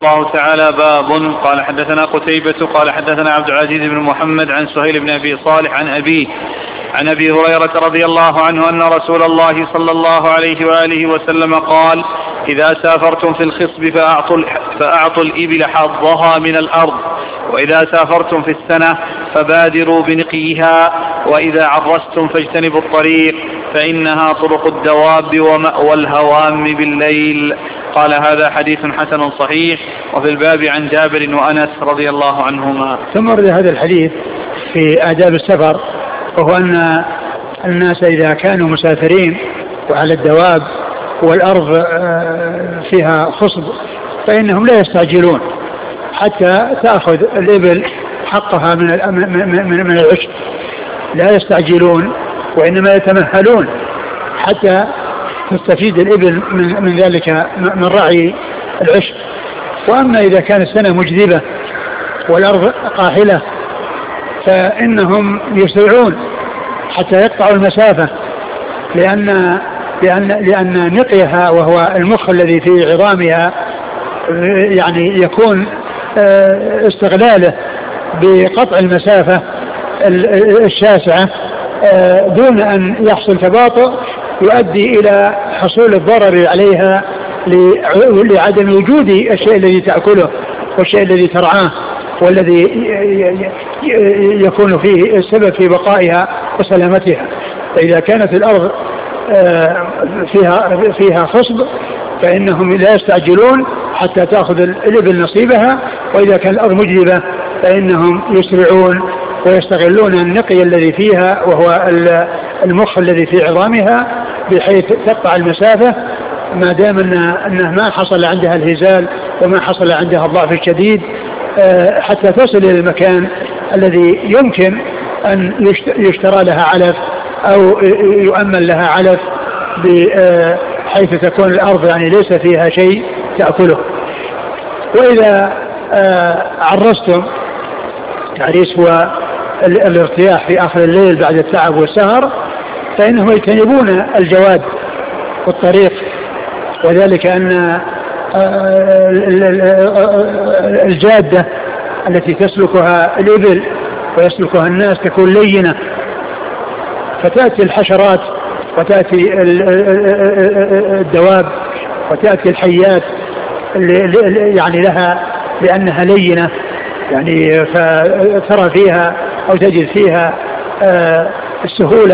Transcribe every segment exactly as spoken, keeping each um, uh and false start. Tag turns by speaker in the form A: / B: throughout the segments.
A: الله تعالى باب. قال حدثنا قتيبة قال حدثنا عبد العزيز بن محمد عن سهيل بن أبي صالح عن أبيه عن أبي هريرة رضي الله عنه أن رسول الله صلى الله عليه وآله وسلم قال: إذا سافرتم في الخصب فأعطوا, فأعطوا الإبل حظها من الأرض، وإذا سافرتم في السنة فبادروا بنقيها، وإذا عرستم فاجتنبوا الطريق فإنها طرق الدواب ومأوى الهوام بالليل. قال: هذا حديث حسن صحيح. وفي الباب عن جابر وأنس رضي الله عنهما.
B: ثم ورد هذا الحديث في آداب السفر، وهو أن الناس إذا كانوا مسافرين وعلى الدواب والأرض فيها خصب فإنهم لا يستعجلون حتى تأخذ الإبل حقها من من من العشب، لا يستعجلون وإنما يتمهلون حتى تستفيد الإبل من, من ذلك من رعي العشب. وأما إذا كانت السنة مجذبة والأرض قاحلة فإنهم يسرعون حتى يقطعوا المسافة، لأن لأن لأن نقيها وهو المخ الذي في عظامها يعني يكون استغلاله بقطع المسافة الشاسعة دون أن يحصل تباطؤ يؤدي إلى حصول الضرر عليها لعدم وجود الشيء الذي تأكله والشيء الذي ترعاه والذي يكون فيه السبب في بقائها وسلامتها. فإذا كانت الأرض فيها فيها خصب فإنهم لا يستعجلون حتى تأخذ الإبل نصيبها، وإذا كان الأرض مجذبة فإنهم يسرعون ويستغلون النقي الذي فيها وهو المخ الذي في عظامها بحيث تقطع المسافة ما دام أنه ما حصل عندها الهزال وما حصل عندها الضعف الشديد حتى تصل إلى المكان الذي يمكن أن يشترى لها علف أو يؤمن لها علف بحيث تكون الأرض يعني ليس فيها شيء تأكله. وإذا عرستم، تعريس هو الارتياح في آخر الليل بعد التعب والسهر، فإنهم يجتنبون الجواد والطريق، وذلك أن الجادة التي تسلكها الإبل ويسلكها الناس تكون لينة، فتأتي الحشرات وتأتي الدواب وتأتي الحيات يعني لها لأنها لينة، يعني فترى فيها أو تجد فيها السهولة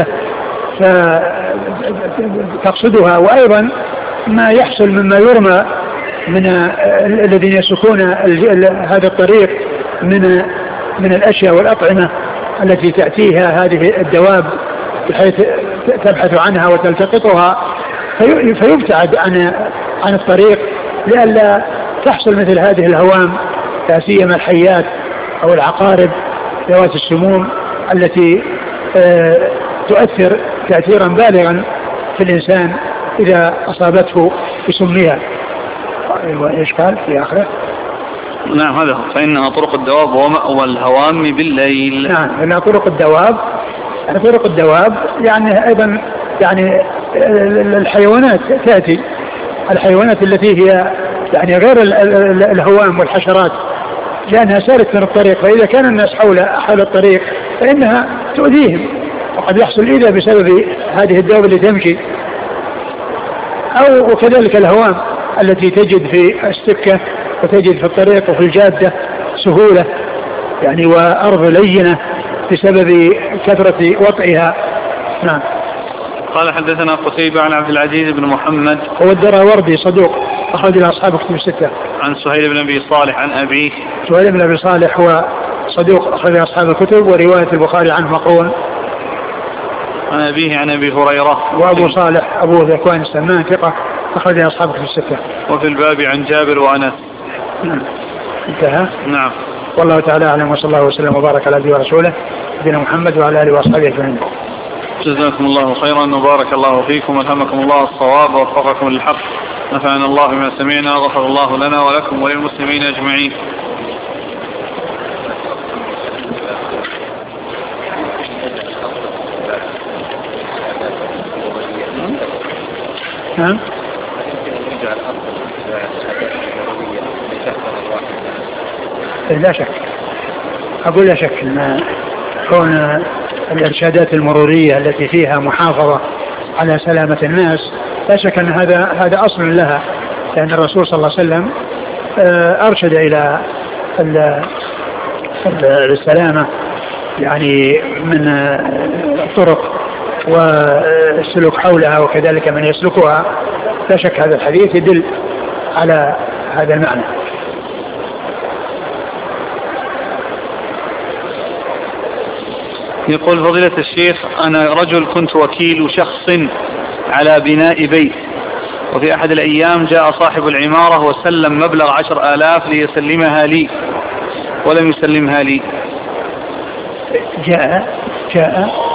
B: فتقصدها. وأيضا ما يحصل مما يرمى من الذين يسلكون هذا الطريق من من الأشياء والأطعمة التي تأتيها هذه الدواب بحيث تبحث عنها وتلتقطها فيبتعد عن عن الطريق لئلا تحصل مثل هذه الهوام، لا سيما الحيات أو العقارب ذوات السموم التي تؤثر تأثيرا بالغا في الإنسان إذا أصابته بسمها. إيش قال في آخره؟
A: نعم هذا فإنها طرق الدواب ومأوى الهوام بالليل.
B: نعم إنها طرق الدواب، يعني طرق الدواب يعني أيضا يعني الحيوانات تأتي، الحيوانات التي هي يعني غير الهوام والحشرات لأنها سارت من الطريق، فإذا كان الناس حول حول الطريق فإنها تؤذيهم، وقد يحصل إذا بسبب هذه الدواب اللي تمشي، أو وكذلك الهوام التي تجد في السكة وتجد في الطريق وفي الجادة سهولة يعني وأرض لينة بسبب كثرة وطئها. نعم.
A: قال حدثنا قتيبة عن عبد العزيز بن محمد
B: هو الدراوردي صدوق أخرج له أصحاب كتب الستة.
A: عن سهيل بن أبي صالح عن أبيه.
B: سهيل بن أبي صالح هو صدوق أخرج له أصحاب الكتب، ورواية البخاري عنه مقرون.
A: عن أبيه عن أبي هريرة.
B: وأبو صالح أبو ذكوان السمان ثقة أخرج له أصحاب كتب الستة.
A: وفي الباب عن جابر وأنس.
B: نعم. انتهى.
A: نعم.
B: والله تعالى أعلم، وصلى الله وسلم وبارك على عبده ورسوله نبينا محمد وعلى آله وأصحابه أجمعين.
A: جزاكم الله خيرا وبارك الله فيكم والهمكم الله الصواب ووفقكم للحق، نفعنا الله بما سمعنا وغفر الله لنا ولكم وللمسلمين أجمعين.
B: نعم. لا شك، أقول لا شك أن كون الإرشادات المرورية التي فيها محافظة على سلامة الناس لا شك أن هذا هذا أصل لها، لأن الرسول صلى الله عليه وسلم أرشد إلى السلامة يعني من الطرق والسلوك حولها وكذلك من يسلكها. لا شك هذا الحديث يدل على هذا المعنى.
A: يقول فضيلة الشيخ أنا رجل كنت وكيل شخص على بناء بيت، وفي أحد الأيام جاء صاحب العمارة وسلم مبلغ عشر آلاف ليسلمها لي ولم يسلمها لي.
B: جاء جاء